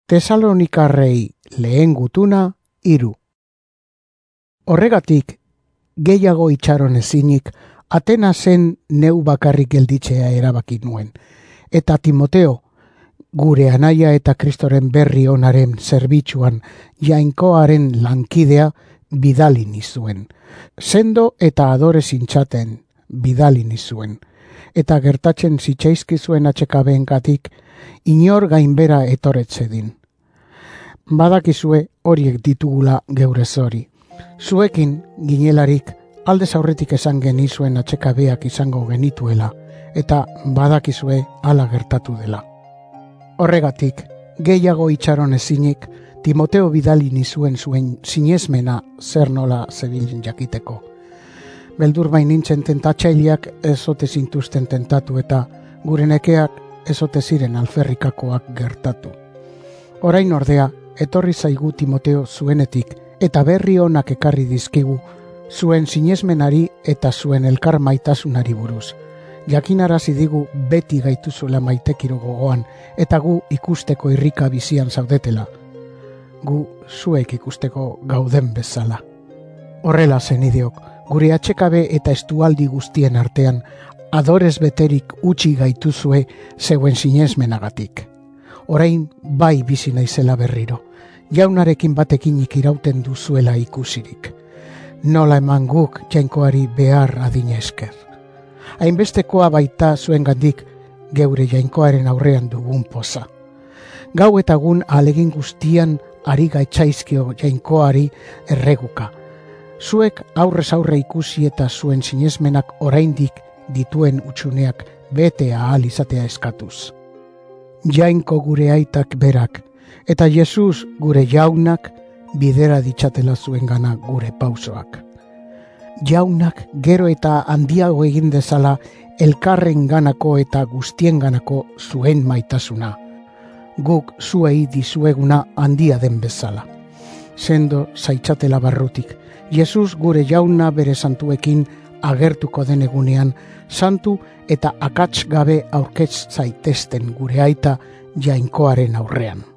Tesalonikarrei lehen gutuna 3. Horregatik, gehiago itxaron ezinik, Atenasen neu bakarrik gelditzea erabaki nuen. Eta Timoteo, gure anaia eta Kristoren berri onaren zerbitzuan Jainkoaren lankidea bidali nizuen. Sendo eta adore zintzaten bidali nizuen. Eta gertatzen zitzaizkizuen atxekabeengatik inor gainbera etoretzedin. Badakizue horiek ditugula geure zori. Zuekin ginelarik aldez aurretik esan genizuen atxekabeak izango genituela, eta badakizue hala gertatu dela. Horregatik, gehiago itxaron ezinik, Timoteo bidali nizuen zuen sinesmena zer nola zebilen jakiteko. Beldur bain nintzen tentatzaileak ezote zintuzten tentatu eta gure nekeak ezote ziren alferrikakoak gertatu. Orain ordea, etorri zaigu Timoteo zuenetik eta berri onak ekarri dizkigu zuen sinesmenari eta zuen elkar maitasunari buruz. Jakinarazi digu beti gaituzuela maitekiro gogoan eta gu ikusteko irrika bizian zaudetela. Gu zuek ikusteko gauden bezala. Horrela zenideok, gure atxekabe eta estualdi guztien artean adorez beterik utzi gaituzue zeuen sinesmenagatik. Orain bai bizi naizela berriro, jaunarekin batekinik irauten duzuela ikusirik. Nola eman guk Jainkoari behar adina esker. Hainbestekoa baita zuengandik geure Jainkoaren aurrean dugun poza. Gau eta gun ahalegin guztian ari gaitzaizkio Jainkoari erreguka. Zuek aurrez aurre ikusi eta zuen sinesmenak oraindik dituen utxuneak bete ahal izatea eskatuz. Jainko gure aitak berak, eta Jesus gure jaunak bidera ditxatela zuengana gure pausoak. Jaunak gero eta handiago egin dezala elkarren ganako eta guztien ganako zuen maitasuna. Guk zuei dizueguna handia den bezala. Sendo zaitzatela barrutik, Jesus gure jauna bere santuekin agertuko den egunean, santu eta akats gabe aurkez zaitezten gure aita Jainkoaren aurrean.